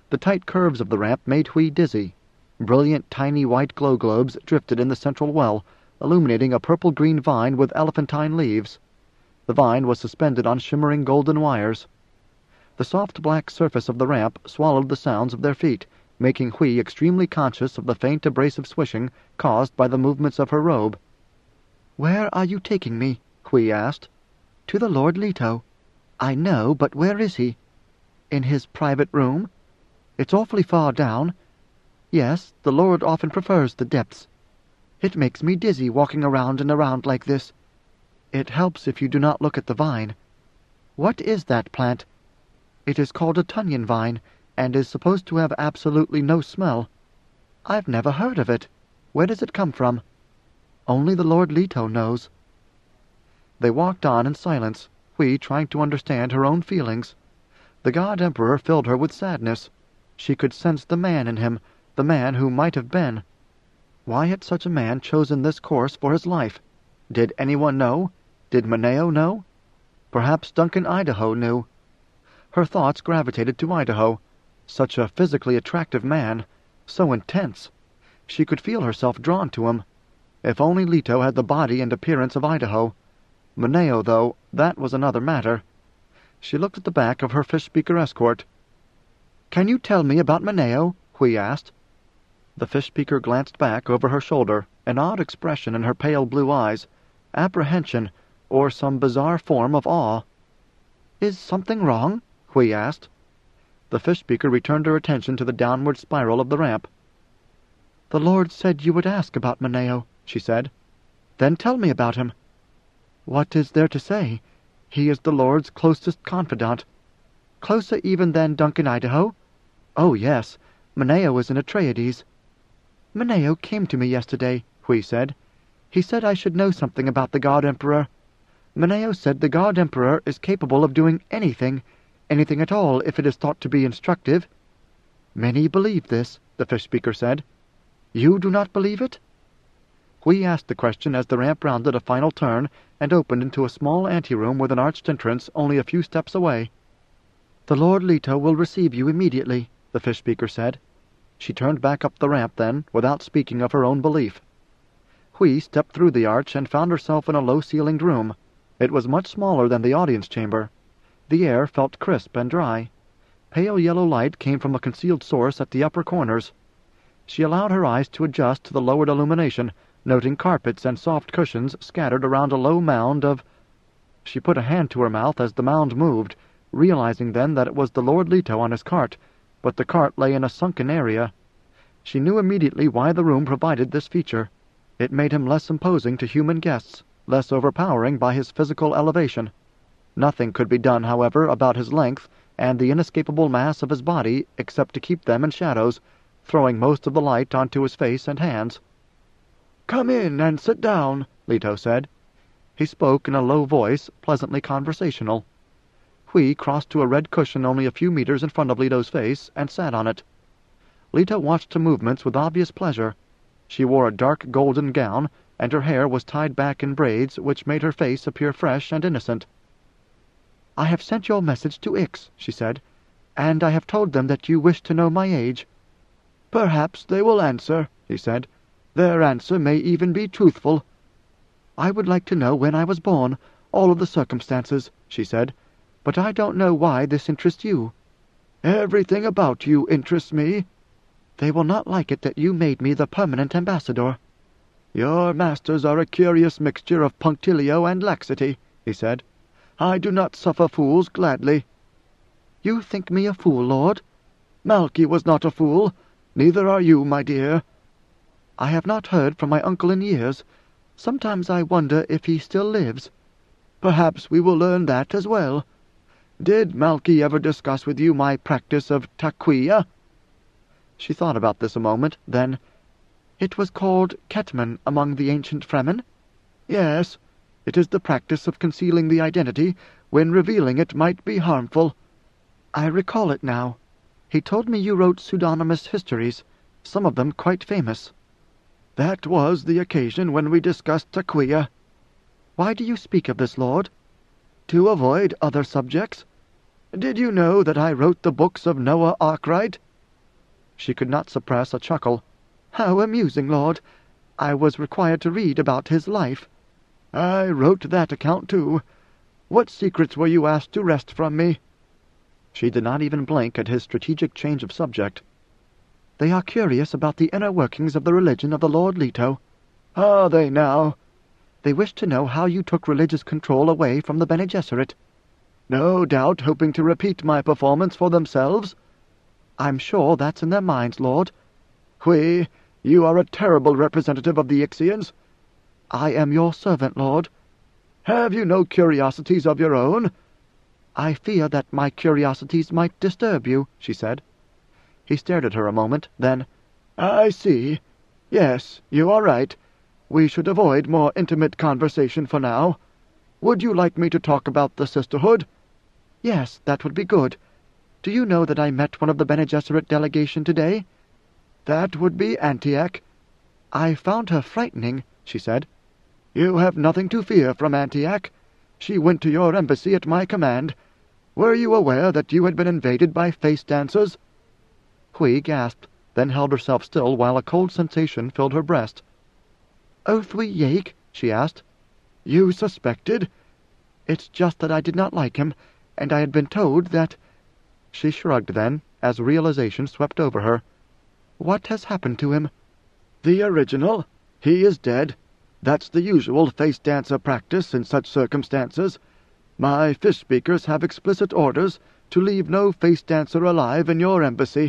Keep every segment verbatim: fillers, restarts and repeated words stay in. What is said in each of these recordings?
The tight curves of the ramp made Hui dizzy. Brilliant tiny white glow globes drifted in the central well, illuminating a purple-green vine with elephantine leaves. The vine was suspended on shimmering golden wires. The soft black surface of the ramp swallowed the sounds of their feet, making Hui extremely conscious of the faint abrasive swishing caused by the movements of her robe. "Where are you taking me?" Hui asked. "To the Lord Leto." "I know, but where is he?" "In his private room." "It's awfully far down." "Yes, the Lord often prefers the depths." "It makes me dizzy walking around and around like this." "It helps if you do not look at the vine." "What is that plant?" "It is called a tunyon vine, and is supposed to have absolutely no smell." "I've never heard of it. Where does it come from?" "Only the Lord Leto knows." They walked on in silence, Hui trying to understand her own feelings. The God Emperor filled her with sadness. She could sense the man in him, the man who might have been. Why had such a man chosen this course for his life? Did anyone know? Did Maneo know? Perhaps Duncan Idaho knew. Her thoughts gravitated to Idaho. Such a physically attractive man. So intense. She could feel herself drawn to him. If only Leto had the body and appearance of Idaho. Maneo, though, that was another matter. She looked at the back of her fish-speaker escort. "Can you tell me about Maneo?" Hui asked. The fish-speaker glanced back over her shoulder, an odd expression in her pale blue eyes, apprehension, or some bizarre form of awe. "Is something wrong?" Hui asked. The fish-speaker returned her attention to the downward spiral of the ramp. "The Lord said you would ask about Maneo," she said. "Then tell me about him." "What is there to say? He is the Lord's closest confidant." "Closer even than Duncan Idaho?" "Oh, yes. Maneo is an Atreides." "Maneo came to me yesterday," Hui said. "He said I should know something about the God Emperor. Maneo said the God Emperor is capable of doing anything, anything at all if it is thought to be instructive." "Many believe this," the fish-speaker said. "You do not believe it?" Hui asked the question as the ramp rounded a final turn and opened into a small anteroom with an arched entrance only a few steps away. "The Lord Leto will receive you immediately," the fish-speaker said. She turned back up the ramp then, without speaking of her own belief. Hui stepped through the arch and found herself in a low-ceilinged room. It was much smaller than the audience chamber. The air felt crisp and dry. Pale yellow light came from a concealed source at the upper corners. She allowed her eyes to adjust to the lowered illumination, noting carpets and soft cushions scattered around a low mound of... She put a hand to her mouth as the mound moved, realizing then that it was the Lord Leto on his cart, but the cart lay in a sunken area. She knew immediately why the room provided this feature. It made him less imposing to human guests, less overpowering by his physical elevation. Nothing could be done, however, about his length and the inescapable mass of his body except to keep them in shadows, throwing most of the light onto his face and hands. "Come in and sit down," Leto said. He spoke in a low voice, pleasantly conversational. Hui crossed to a red cushion only a few meters in front of Leto's face and sat on it. Leto watched her movements with obvious pleasure. She wore a dark golden gown, and her hair was tied back in braids which made her face appear fresh and innocent. "I have sent your message to Ix," she said, "and I have told them that you wish to know my age." "Perhaps they will answer," he said. "Their answer may even be truthful." "I would like to know when I was born, all of the circumstances," she said, "but I don't know why this interests you." "Everything about you interests me." "They will not like it that you made me the permanent ambassador." "Your masters are a curious mixture of punctilio and laxity," he said. "I do not suffer fools gladly." "You think me a fool, Lord?" "Malky was not a fool. Neither are you, my dear." "I have not heard from my uncle in years. Sometimes I wonder if he still lives." "Perhaps we will learn that as well. Did Malky ever discuss with you my practice of taquia?" She thought about this a moment, then, "It was called Ketman among the ancient Fremen?" "Yes. It is the practice of concealing the identity when revealing it might be harmful." "I recall it now. He told me you wrote pseudonymous histories, some of them quite famous." "That was the occasion when we discussed taquia." "Why do you speak of this, Lord?" "To avoid other subjects. Did you know that I wrote the books of Noah Arkwright?" She could not suppress a chuckle. "How amusing, Lord! I was required to read about his life." "I wrote that account, too. What secrets were you asked to wrest from me?" She did not even blink at his strategic change of subject. "They are curious about the inner workings of the religion of the Lord Leto." "Are they now?" "They wish to know how you took religious control away from the Bene Gesserit." "No doubt hoping to repeat my performance for themselves?" "I'm sure that's in their minds, Lord." "Hui, you are a terrible representative of the Ixians." "I am your servant, Lord." "Have you no curiosities of your own?" "I fear that my curiosities might disturb you," she said. He stared at her a moment, then, "I see. Yes, you are right. We should avoid more intimate conversation for now. Would you like me to talk about the sisterhood?" "Yes, that would be good. Do you know that I met one of the Bene Gesserit delegation today?" "That would be Antiac." "I found her frightening," she said. "You have nothing to fear from Antiac. She went to your embassy at my command. Were you aware that you had been invaded by face-dancers?" Hui gasped, then held herself still while a cold sensation filled her breast. "Othwy Yake?" she asked. "You suspected?" "It's just that I did not like him, and I had been told that—" She shrugged then, as realization swept over her. "What has happened to him?" "The original. He is dead. That's the usual face-dancer practice in such circumstances. My fish-speakers have explicit orders to leave no face-dancer alive in your embassy."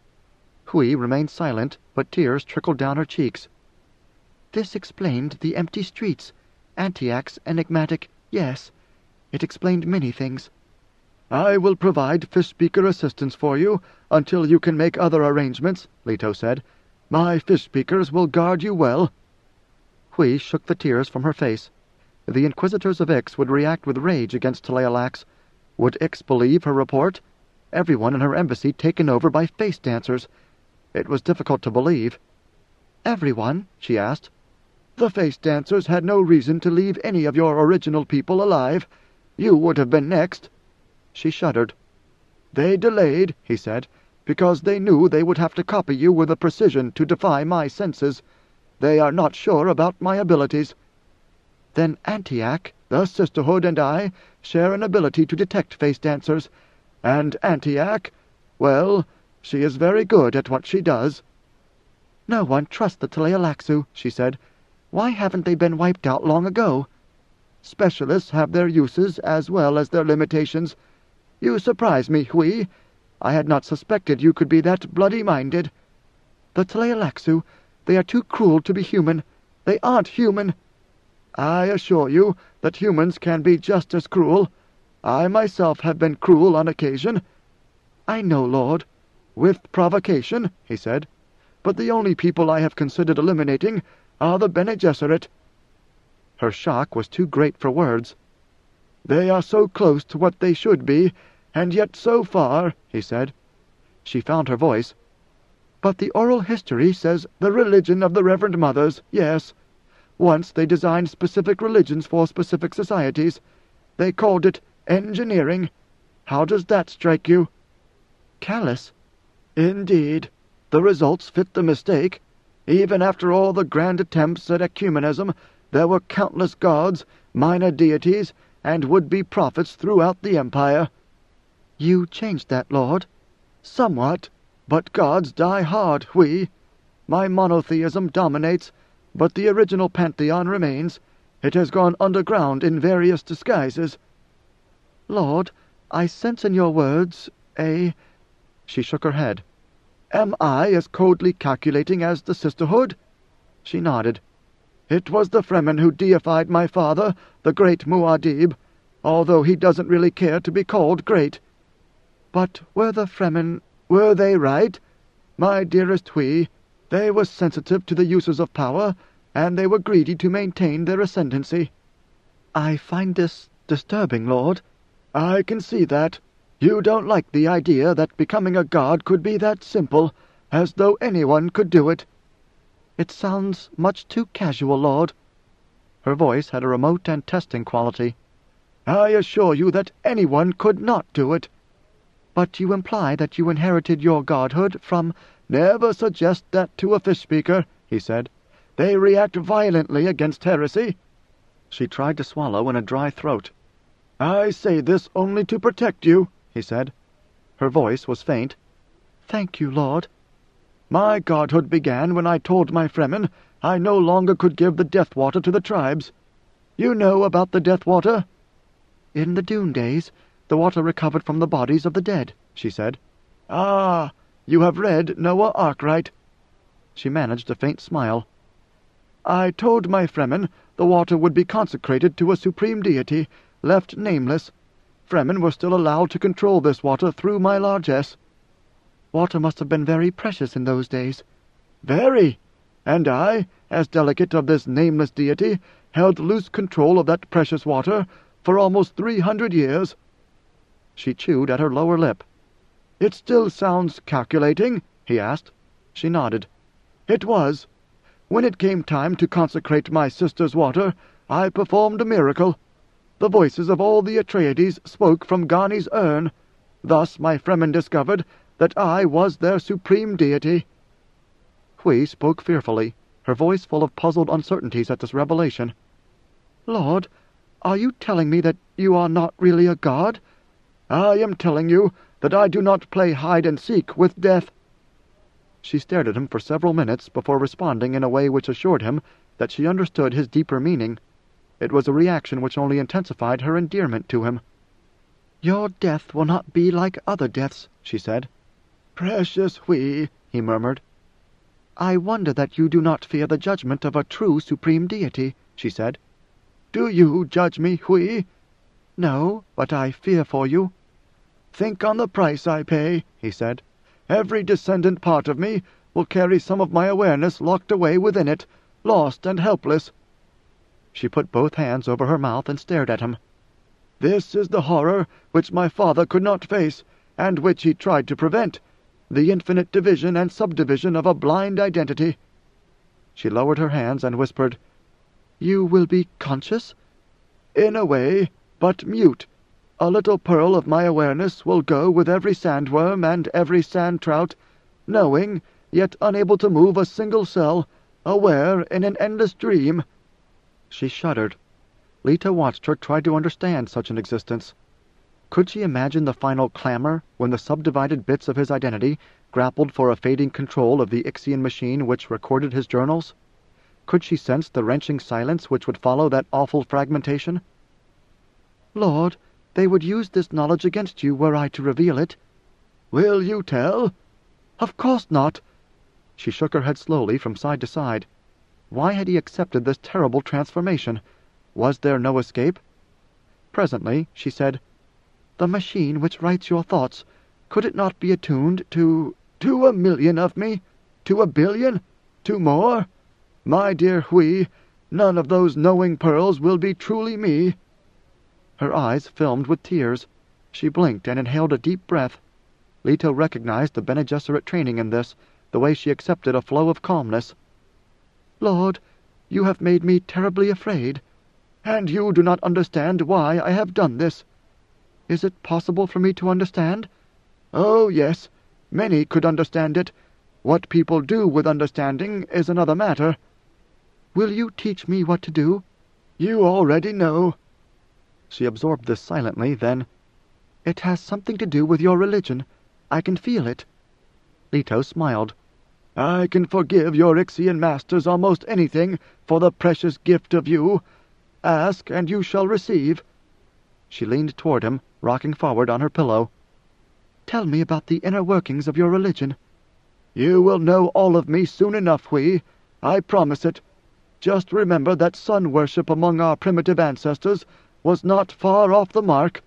Hui remained silent, but tears trickled down her cheeks. "This explained the empty streets, Antiac's enigmatic yes. It explained many things." "I will provide fish-speaker assistance for you until you can make other arrangements," Leto said. "My fish-speakers will guard you well." Hui shook the tears from her face. The Inquisitors of Ix would react with rage against Tleilax. Would Ix believe her report? Everyone in her embassy taken over by face-dancers. It was difficult to believe. "Everyone?" she asked. "The face-dancers had no reason to leave any of your original people alive. You would have been next." She shuddered. "They delayed," he said, "because they knew they would have to copy you with a precision to defy my senses. They are not sure about my abilities." "Then Antiac, the Sisterhood, and I share an ability to detect face-dancers. And Antiac, well, she is very good at what she does." "No one trusts the Tleilaxu," she said. "Why haven't they been wiped out long ago?" "Specialists have their uses as well as their limitations. You surprise me, Hui. I had not suspected you could be that bloody-minded." "The Tleilaxu, they are too cruel to be human. They aren't human." "I assure you that humans can be just as cruel. I myself have been cruel on occasion." "I know, Lord." "With provocation," he said. "But the only people I have considered eliminating are the Bene Gesserit." Her shock was too great for words. "They are so close to what they should be, and yet so far," he said. She found her voice. "But the oral history says the religion of the Reverend Mothers, yes. Once they designed specific religions for specific societies. They called it engineering. How does that strike you?" "Callous." "Indeed. The results fit the mistake. Even after all the grand attempts at ecumenism, there were countless gods, minor deities, and would-be prophets throughout the empire." "You changed that, Lord." "Somewhat. But gods die hard, Hui. My monotheism dominates, but the original pantheon remains. It has gone underground in various disguises." "Lord, I sense in your words a—" She shook her head. "Am I as coldly calculating as the Sisterhood?" She nodded. "It was the Fremen who deified my father, the great Muad'Dib, although he doesn't really care to be called great." "But were the Fremen—" "Were they right? My dearest Hui, they were sensitive to the uses of power, and they were greedy to maintain their ascendancy." "I find this disturbing, Lord." "I can see that. You don't like the idea that becoming a god could be that simple, as though anyone could do it." "It sounds much too casual, Lord." Her voice had a remote and testing quality. "I assure you that anyone could not do it." "But you imply that you inherited your godhood from "Never suggest that to a fish-speaker," he said. "They react violently against heresy." She tried to swallow in a dry throat. "I say this only to protect you," he said. Her voice was faint. "Thank you, Lord." "My godhood began when I told my Fremen I no longer could give the death water to the tribes. You know about the death water?" "In the Dune days, the water recovered from the bodies of the dead," she said. "Ah, you have read Noah Arkwright." She managed a faint smile. "I told my Fremen the water would be consecrated to a supreme deity, left nameless. Fremen were still allowed to control this water through my largesse." "Water must have been very precious in those days." "Very. And I, as delegate of this nameless deity, held loose control of that precious water for almost three hundred years." She chewed at her lower lip. "It still sounds calculating?" he asked. She nodded. "It was. When it came time to consecrate my sister's water, I performed a miracle. The voices of all the Atreides spoke from Ghani's urn. Thus my Fremen discovered that I was their supreme deity." Hui spoke fearfully, her voice full of puzzled uncertainties at this revelation. "Lord, are you telling me that you are not really a god?" "I am telling you that I do not play hide-and-seek with death." She stared at him for several minutes before responding in a way which assured him that she understood his deeper meaning. It was a reaction which only intensified her endearment to him. "Your death will not be like other deaths," she said. "Precious Hui," he murmured. "I wonder that you do not fear the judgment of a true supreme deity," she said. "Do you judge me, Hui?" "No, but I fear for you." "Think on the price I pay," he said. "Every descendant part of me will carry some of my awareness locked away within it, lost and helpless." She put both hands over her mouth and stared at him. "This is the horror which my father could not face, and which he tried to prevent, the infinite division and subdivision of a blind identity." She lowered her hands and whispered, "You will be conscious?" "In a way, but mute. A little pearl of my awareness will go with every sandworm and every sand trout, knowing, yet unable to move a single cell, aware in an endless dream." She shuddered. Leto watched her try to understand such an existence. Could she imagine the final clamor when the subdivided bits of his identity grappled for a fading control of the Ixian machine which recorded his journals? Could she sense the wrenching silence which would follow that awful fragmentation? "Lord, they would use this knowledge against you were I to reveal it." "Will you tell?" "Of course not." She shook her head slowly from side to side. Why had he accepted this terrible transformation? Was there no escape? Presently she said, "The machine which writes your thoughts, could it not be attuned to—" "To a million of me? To a billion? To more? My dear Hui, none of those knowing pearls will be truly me." Her eyes filmed with tears. She blinked and inhaled a deep breath. Leto recognized the Bene Gesserit training in this, the way she accepted a flow of calmness. "Lord, you have made me terribly afraid." "And you do not understand why I have done this." "Is it possible for me to understand?" "Oh, yes. Many could understand it. What people do with understanding is another matter." "Will you teach me what to do?" "You already know." She absorbed this silently, then, "It has something to do with your religion. I can feel it." Leto smiled. "I can forgive your Ixian masters almost anything for the precious gift of you. Ask, and you shall receive." She leaned toward him, rocking forward on her pillow. "Tell me about the inner workings of your religion." "You will know all of me soon enough, Hui. I promise it. Just remember that sun worship among our primitive ancestors was not far off the mark."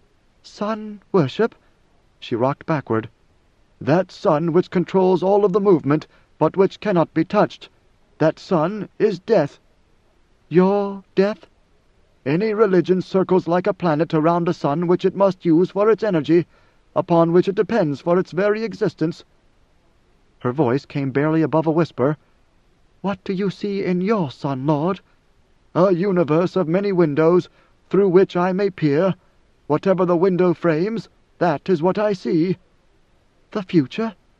"Sun worship?" She rocked backward. "That sun which controls all of the movement, but which cannot be touched. That sun is death." "Your death?" "Any religion circles like a planet around a sun which it must use for its energy, upon which it depends for its very existence." Her voice came barely above a whisper. "What do you see in your sun, Lord?" "A universe of many windows, through which I may peer. Whatever the window frames, that is what I see." "The future?"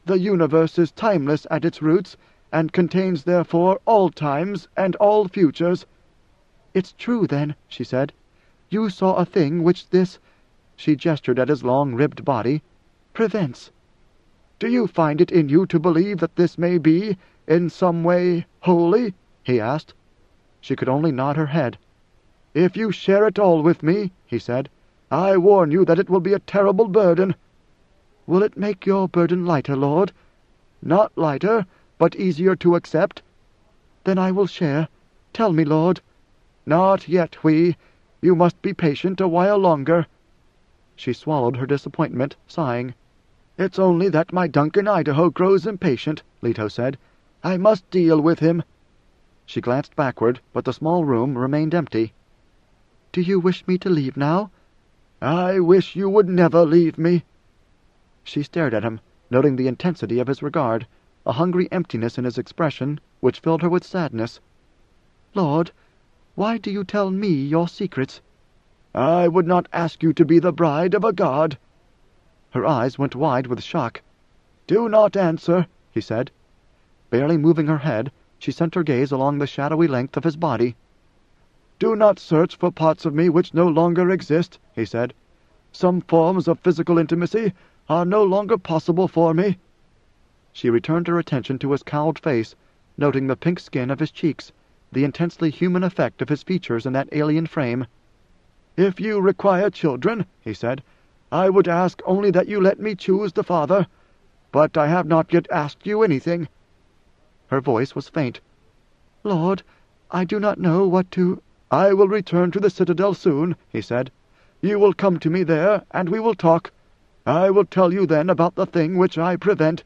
The universe is timeless at its roots, and contains therefore all times and all futures." "It's true, then," she said. "You saw a thing which this—" she gestured at his long-ribbed body, "prevents." "Do you find it in you to believe that this may be, in some way, holy?" he asked. She could only nod her head. "If you share it all with me," he said, "I warn you that it will be a terrible burden." "Will it make your burden lighter, Lord?" "Not lighter, but easier to accept." "Then I will share. Tell me, Lord." "Not yet, Hui. You must be patient a while longer." She swallowed her disappointment, sighing. "It's only that my Duncan Idaho grows impatient," Leto said. "I must deal with him." She glanced backward, but the small room remained empty. "Do you wish me to leave now?" "I wish you would never leave me." She stared at him, noting the intensity of his regard, a hungry emptiness in his expression which filled her with sadness. "Lord, why do you tell me your secrets?" "I would not ask you to be the bride of a god." Her eyes went wide with shock. "Do not answer," he said. Barely moving her head, she sent her gaze along the shadowy length of his body. "Do not search for parts of me which no longer exist," he said. "Some forms of physical intimacy are no longer possible for me." She returned her attention to his cowled face, noting the pink skin of his cheeks, the intensely human effect of his features in that alien frame. "If you require children," he said, "I would ask only that you let me choose the father. But I have not yet asked you anything." Her voice was faint. "Lord, I do not know what to—" "I will return to the citadel soon," he said. "You will come to me there, and we will talk. I will tell you then about the thing which I prevent."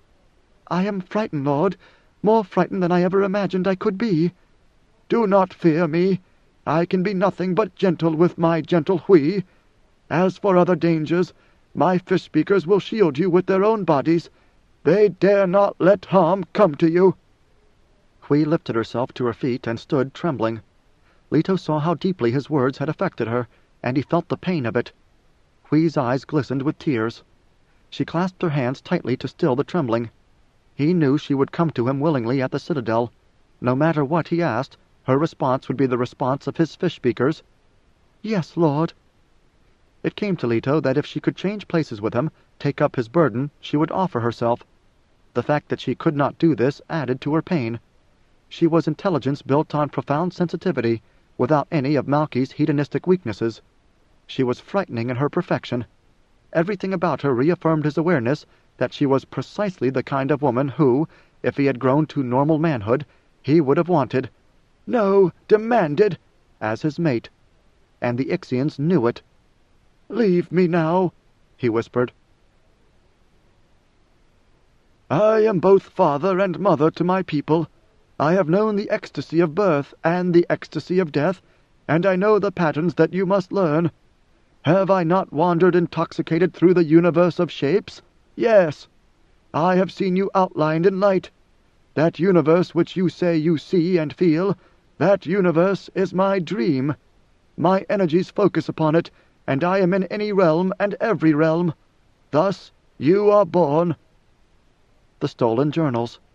"I am frightened, Lord, more frightened than I ever imagined I could be." "Do not fear me. I can be nothing but gentle with my gentle Hui. As for other dangers, my fish-speakers will shield you with their own bodies. They dare not let harm come to you." Hui lifted herself to her feet and stood trembling. Leto saw how deeply his words had affected her, and he felt the pain of it. Hui's eyes glistened with tears. She clasped her hands tightly to still the trembling. He knew she would come to him willingly at the citadel. No matter what he asked, her response would be the response of his fish-speakers. "Yes, Lord." It came to Leto that if she could change places with him, take up his burden, she would offer herself. The fact that she could not do this added to her pain. She was intelligence built on profound sensitivity, without any of Malky's hedonistic weaknesses. She was frightening in her perfection. Everything about her reaffirmed his awareness that she was precisely the kind of woman who, if he had grown to normal manhood, he would have wanted, no, demanded, as his mate. And the Ixians knew it. "Leave me now," he whispered. "I am both father and mother to my people. I have known the ecstasy of birth and the ecstasy of death, and I know the patterns that you must learn. Have I not wandered intoxicated through the universe of shapes? Yes. I have seen you outlined in light. That universe which you say you see and feel, that universe is my dream. My energies focus upon it, and I am in any realm and every realm. Thus you are born." The stolen journals.